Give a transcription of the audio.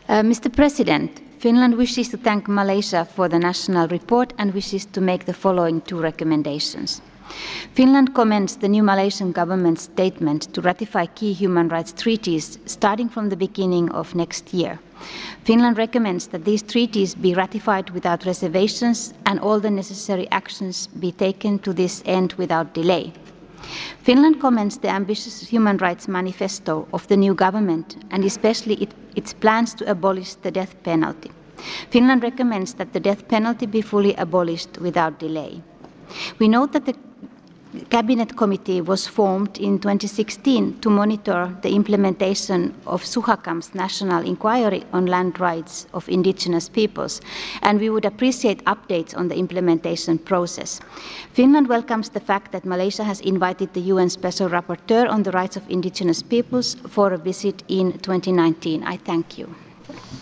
Mr. President, Finland wishes to thank Malaysia for the national report and wishes to make the following two recommendations. Finland commends the new Malaysian government's statement to ratify key human rights treaties starting from the beginning of next year. Finland recommends that these treaties be ratified without reservations and all the necessary actions be taken to this end without delay. Finland commends the ambitious human rights manifesto of the new government and especially its plans to abolish the death penalty. Finland recommends that the death penalty be fully abolished without delay. We note that the Cabinet Committee was formed in 2016 to monitor the implementation of Suhakam's National Inquiry on Land Rights of Indigenous Peoples, and we would appreciate updates on the implementation process. Finland welcomes the fact that Malaysia has invited the UN Special Rapporteur on the Rights of Indigenous Peoples for a visit in 2019. I thank you.